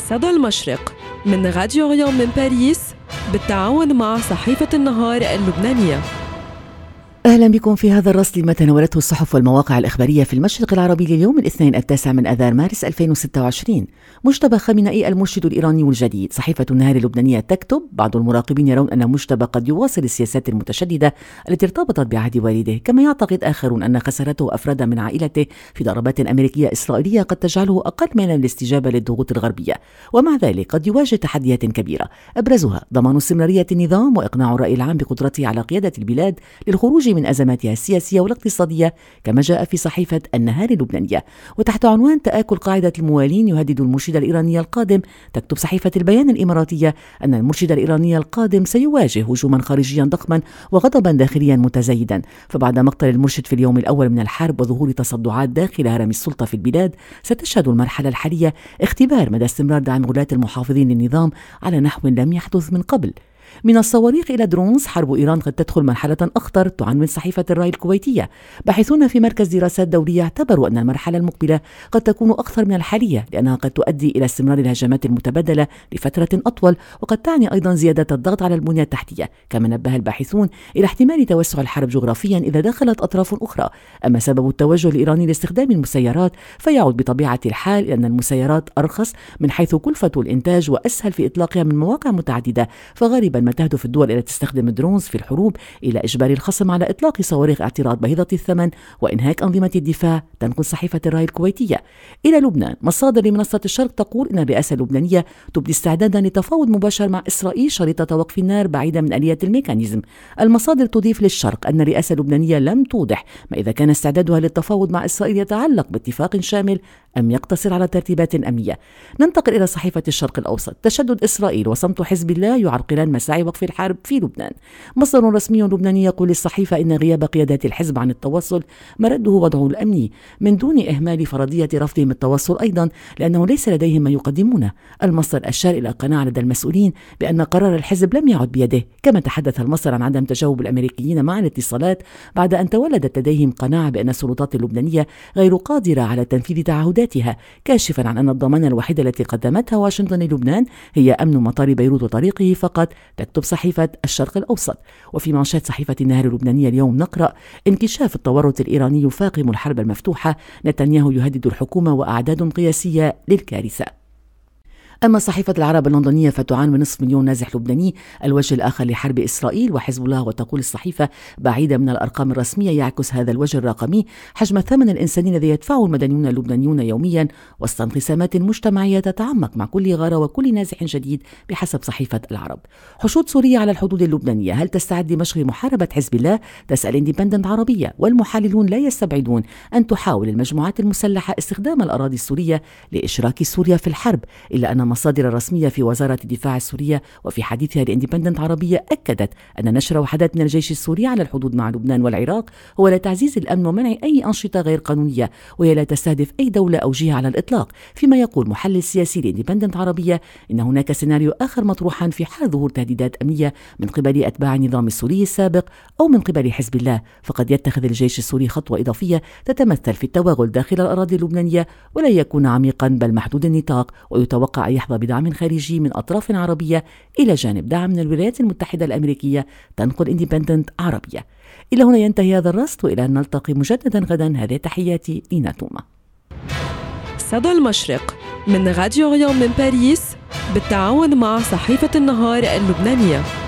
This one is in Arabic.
صدى المشرق من راديو ريون من باريس بالتعاون مع صحيفة النهار اللبنانية. أهلا بكم في هذا الرصد ما تناولته الصحف والمواقع الإخبارية في المشرق العربي لليوم الاثنين 9 آذار مارس 2026. مجتبى خامنئي المرشد الإيراني الجديد. صحيفة النهار اللبنانية تكتب: بعض المراقبين يرون أن مجتبى قد يواصل السياسات المتشددة التي ارتبطت بعهد والده، كما يعتقد آخرون أن خسارته أفراد من عائلته في ضربات أمريكية إسرائيلية قد تجعله أقل من الاستجابة للضغوط الغربية، ومع ذلك قد يواجه تحديات كبيرة أبرزها ضمان استمرارية النظام وإقناع الرأي العام بقدرته على قيادة البلاد للخروج من أزماتها السياسية والاقتصادية، كما جاء في صحيفة النهار اللبنانية. وتحت عنوان تآكل قاعدة الموالين يهدد المرشد الإيراني القادم، تكتب صحيفة البيان الإماراتية أن المرشد الإيراني القادم سيواجه هجوما خارجيا ضخما وغضبا داخليا متزايدا. فبعد مقتل المرشد في اليوم الأول من الحرب وظهور تصدعات داخل هرم السلطة في البلاد، ستشهد المرحلة الحالية اختبار مدى استمرار دعم غلاة المحافظين للنظام على نحو لم يحدث من قبل. من الصواريخ إلى درونز، حرب إيران قد تدخل مرحلة أخطر، تعنون صحيفة الرأي الكويتية. باحثون في مركز دراسات دولية اعتبروا أن المرحلة المقبلة قد تكون أخطر من الحالية، لأنها قد تؤدي إلى استمرار الهجمات المتبادلة لفترة أطول، وقد تعني أيضا زيادة الضغط على البنية التحتية. كما نبه الباحثون إلى احتمال توسع الحرب جغرافيا إذا دخلت أطراف أخرى. أما سبب التوجه الإيراني لاستخدام المسيرات فيعود بطبيعة الحال إلى أن المسيرات أرخص من حيث كلفة الإنتاج وأسهل في إطلاقها من مواقع متعددة، فغالبا ما تهدف الدول التي تستخدم الدرونز في الحروب إلى إجبار الخصم على إطلاق صواريخ اعتراض باهظة الثمن وإنهاك أنظمة الدفاع، تنقل صحيفة الرأي الكويتية. إلى لبنان، مصادر لمنصة الشرق تقول إن الرئاسة اللبنانية تبدي استعدادا لتفاوض مباشر مع إسرائيل شريطة وقف النار بعيدا من آلية الميكانيزم. المصادر تضيف للشرق أن الرئاسة اللبنانية لم توضح ما إذا كان استعدادها للتفاوض مع إسرائيل يتعلق باتفاق شامل أم يقتصر على ترتيبات أمنية. ننتقل إلى صحيفة الشرق الأوسط. تشدد إسرائيل وصمت حزب الله يعرقلان مساعي وقف الحرب في لبنان. مصدر رسمي لبناني يقول للصحيفة إن غياب قيادات الحزب عن التوصل مرده وضعه الأمني، من دون إهمال فرضية رفضهم التوصل أيضا لأنه ليس لديهم ما يقدمونه. المصدر أشار إلى قناعة لدى المسؤولين بأن قرار الحزب لم يعد بيده. كما تحدث المصدر عن عدم تجاوب الأمريكيين مع الاتصالات بعد أن تولدت لديهم قناعة بأن السلطات اللبنانية غير قادرة على تنفيذ تعهداتها، كاشفا عن أن الضمانة الوحيدة التي قدمتها واشنطن للبنان هي أمن مطار بيروت وطريقه فقط، تكتب صحيفة الشرق الأوسط. وفي منشات صحيفة النهار اللبنانية اليوم نقرأ: انكشاف التورط الإيراني يفاقم الحرب المفتوحة، نتنياهو يهدد الحكومة وأعداد قياسية للكارثة. أما صحيفة العرب اللندنية فتعان من نصف مليون نازح لبناني، الوجه الآخر لحرب إسرائيل وحزب الله. وتقول الصحيفة: بعيدة من الأرقام الرسمية يعكس هذا الوجه الرقمي حجم الثمن الإنساني الذي يدفعه المدنيون اللبنانيون يوميا، وسط انقسامات مجتمعية تتعمق مع كل غارة وكل نازح جديد. بحسب صحيفة العرب، حشود سورية على الحدود اللبنانية. هل تستعد دمشق لمحاربة حزب الله؟ تسأل اندبندنت عربية. والمحللون لا يستبعدون أن تحاول المجموعات المسلحة استخدام الأراضي السورية لإشراك سوريا في الحرب، إلا أن مصادر رسمية في وزارة الدفاع السورية وفي حديثها لاندبندنت عربية أكدت أن نشر وحدات من الجيش السوري على الحدود مع لبنان والعراق هو لتعزيز الأمن ومنع أي أنشطة غير قانونية، وهي لا تستهدف أي دولة أو جهة على الإطلاق. فيما يقول محلل سياسي لاندبندنت عربية إن هناك سيناريو آخر مطروحا في حال ظهور تهديدات أمنية من قبل أتباع النظام السوري السابق أو من قبل حزب الله، فقد يتخذ الجيش السوري خطوة إضافية تتمثل في التوغل داخل الأراضي اللبنانية، ولا يكون عميقا بل محدود النطاق، ويتوقع أن يحظى بدعم خارجي من أطراف عربية إلى جانب دعم من الولايات المتحدة الأمريكية، تنقل اندبندنت عربية. إلى هنا ينتهي هذا الرصد، وإلى أن نلتقي مجددا غدا. هذه تحياتي لينا توما. صدى المشرق من راديو ريون من باريس بالتعاون مع صحيفة النهار اللبنانية.